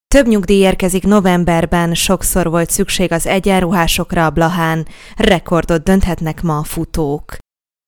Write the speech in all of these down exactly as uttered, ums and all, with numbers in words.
Több nyugdíj érkezik novemberben, sokszor volt szükség az egyenruhásokra a Blahán, rekordot dönthetnek ma a futók.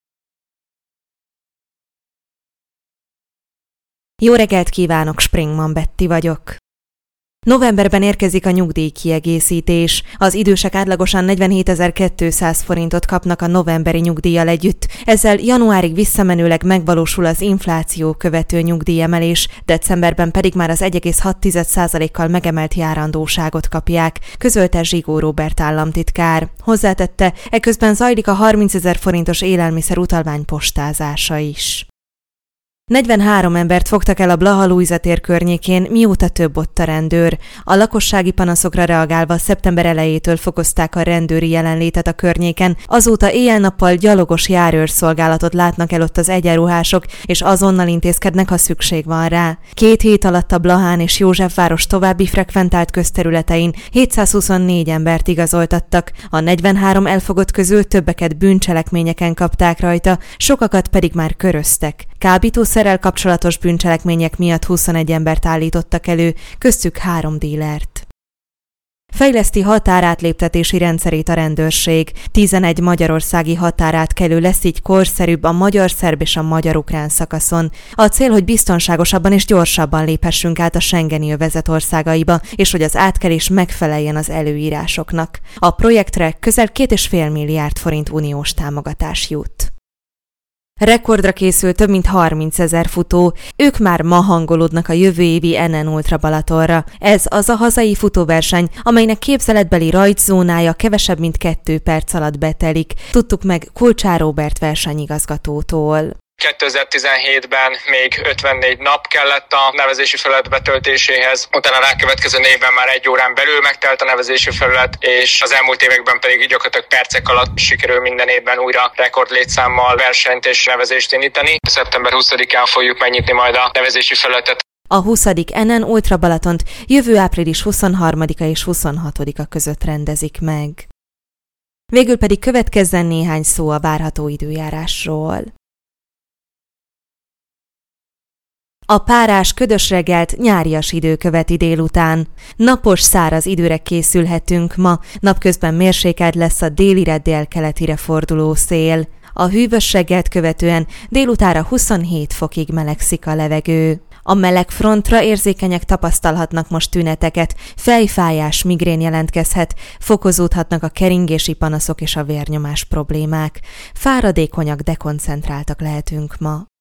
Jó reggelt kívánok, Springman Betty vagyok. Novemberben érkezik a nyugdíjkiegészítés. Az idősek átlagosan negyvenhétezer-kétszáz forintot kapnak a novemberi nyugdíjjal együtt. Ezzel januárig visszamenőleg megvalósul az infláció követő nyugdíjemelés, decemberben pedig már az egy egész hat százalékkal megemelt járandóságot kapják, közölte Zsigó Róbert államtitkár. Hozzátette, eközben zajlik a harmincezer forintos élelmiszer utalvány postázása is. negyvenhárom embert fogtak el a Blaha Lujza tér környékén, mióta több ott a rendőr. A lakossági panaszokra reagálva szeptember elejétől fokozták a rendőri jelenlétet a környéken, azóta éjjel-nappal gyalogos járőrszolgálatot látnak el ott az egyenruhások, és azonnal intézkednek, ha szükség van rá. Két hét alatt a Blahán és Józsefváros további frekventált közterületein hétszázhuszonnégy embert igazoltattak, a negyvenhárom elfogott közül többeket bűncselekményeken kapták rajta, sokakat pedig már köröztek. Kábítószerrel kapcsolatos bűncselekmények miatt huszonegy embert állítottak elő, köztük három dílert. Fejleszti határátléptetési rendszerét a rendőrség. tizenegy magyarországi határátkelő lesz így korszerűbb a magyar-szerb és a magyar-ukrán szakaszon. A cél, hogy biztonságosabban és gyorsabban léphessünk át a schengeni övezet országaiba, és hogy az átkelés megfeleljen az előírásoknak. A projektre közel két és fél milliárd forint uniós támogatás jut. Rekordra készül több mint harmincezer futó, ők már ma hangolódnak a jövő évi en en Ultra Balatonra. Ez az a hazai futóverseny, amelynek képzeletbeli rajtzónája kevesebb mint kettő perc alatt betelik. Tudtuk meg Kulcsár Róbert versenyigazgatótól. kétezer-tizenhétben még ötvennégy nap kellett a nevezési felület betöltéséhez, utána rákövetkező névben már egy órán belül megtelt a nevezési felület, és az elmúlt években pedig gyakorlatilag percek alatt sikerül minden évben újra rekordlétszámmal versenyt és nevezést indítani. szeptember huszadikán fogjuk megnyitni majd a nevezési felületet. A huszadik en en Ultra Balatont jövő április huszonharmadika és huszonhatodika között rendezik meg. Végül pedig következzen néhány szó a várható időjárásról. A párás, ködös reggelt nyárias idő követi délután. Napos, száraz időre készülhetünk ma, napközben mérsékelt lesz a délire délkeletire forduló szél. A hűvös reggelt követően délutára huszonhét fokig melegszik a levegő. A meleg frontra érzékenyek tapasztalhatnak most tüneteket, fejfájás, migrén jelentkezhet, fokozódhatnak a keringési panaszok és a vérnyomás problémák. Fáradékonyak, dekoncentráltak lehetünk ma.